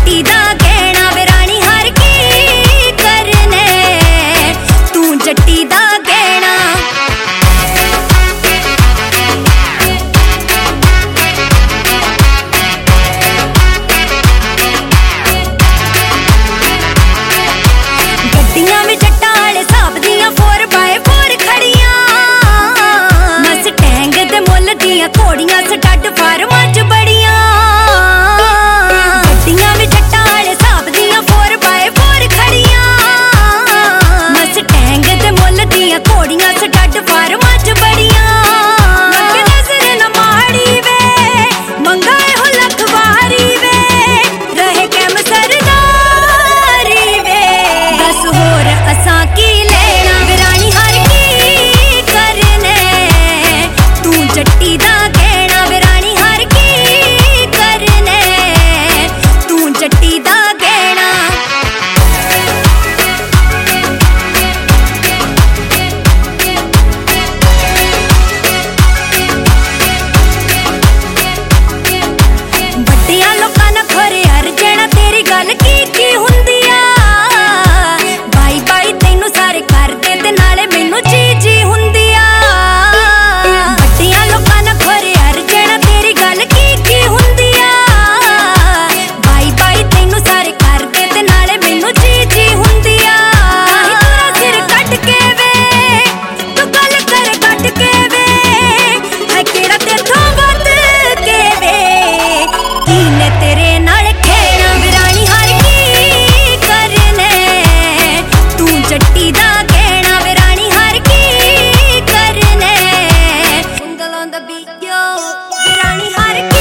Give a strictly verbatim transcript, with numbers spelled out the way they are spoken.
जट्टी दा गहना वे रानी हर की करने तू जट्टी दा गहना। गड्डियां भी जट्टां आले साहब दियां फोर बाय फोर खड़ियां मस्टैंग दे मुੱਲ दियां घोड़ियां स्टड फार्मां च बड़ियां। गड्डियां भी जट्टां आले साहब दियां फोर बाय फोर खड़ियां मस्टैंग दे मुੱਲ दियां घोड़ियां स्टड फार्मां च बड़ियां। लग नजर न माड़ी वे मंगा हो लखवारी वे रहे कैम सरदारी वे दस होर असां की लेना वे रानी हर की करने तू जट्टी दा गहना वे रानी हर की करने तू जट्टी दा गहना। ਵੱਡਿਆਂ ਲੋਕਾਂ ਨਾ ਖੋਰੇ ਹਰ ਜਣਾ ਤੇਰੀ ਗੱਲ ਕੀ ਕੀ ਹੁੰਦੀ ਆ ਬਾਈ ਬਾਈ ਤੈਨੂੰ ਸਾਰੇ ਕਰਦੇ ਤੇ ਨਾਲੇ ਮੈਨੂੰ ਜੀ ਜੀ ਹੁੰਦੀ ਆ। ਵੱਡਿਆਂ ਲੋਕਾਂ ਨਾ ਖੋਰੇ ਹਰ ਜਣਾ ਤੇਰੀ ਗੱਲ ਕੀ ਕੀ ਹੁੰਦੀ ਆ ਬਾਈ ਬਾਈ ਤੈਨੂੰ ਸਾਰੇ ਕਰਦੇ ਤੇ ਨਾਲੇ ਮੈਨੂੰ ਜੀ ਜੀ ਹੁੰਦੀ ਆ। ਤਾਹੀਂ ਤੇਰਾ ਸਿਰ ਕੱਟ ਕੇ ਵੇ ਤੂੰ ਗੱਲ ਕਰ ਕੱਟ ਕੇ ਵੇ ਹੈ ਕਿਹੜਾ ਤੇਥੋਂ ਵੱਧ ਕੇ ਵੇ ਕੀਨੇ ਤੇਰੇ ਨਾਲ ਖੇਣਾ ਵੇ ਰਾਣੀ ਹਰ ਕੀ ਕਰਨੇ ਤੂੰ ਜੱਟੀ ਦਾ ਗਹਿਣਾ ਵੇ ਰਾਣੀ ਹਰ ਕੀ ਕਰਨੇ ਉਂਗਲ on the beat yo way Rani Har Ki